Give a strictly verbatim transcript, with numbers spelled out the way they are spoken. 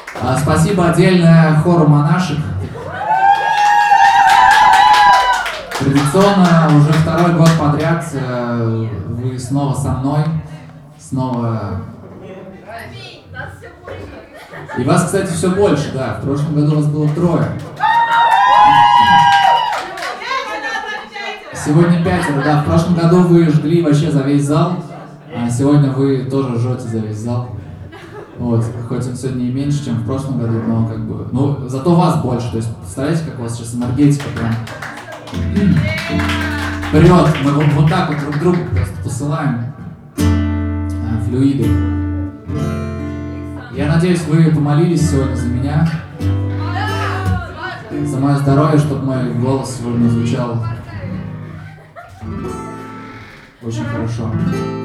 А, спасибо отдельно хору монашек. Традиционно уже второй год подряд э, вы снова со мной, снова... И вас, кстати, все больше, да. В прошлом году вас было трое. Сегодня пятеро, да. В прошлом году вы жгли вообще за весь зал, а сегодня вы тоже жжете за весь зал. Вот, хоть он сегодня и меньше, чем в прошлом году, но как бы... Ну, зато вас больше, то есть представляете, как у вас сейчас энергетика прям... Вперед! Мы вот, вот так вот друг другу просто посылаем а, флюиды. Я надеюсь, вы помолились сегодня за меня, за мое здоровье, чтобы мой голос сегодня звучал очень хорошо.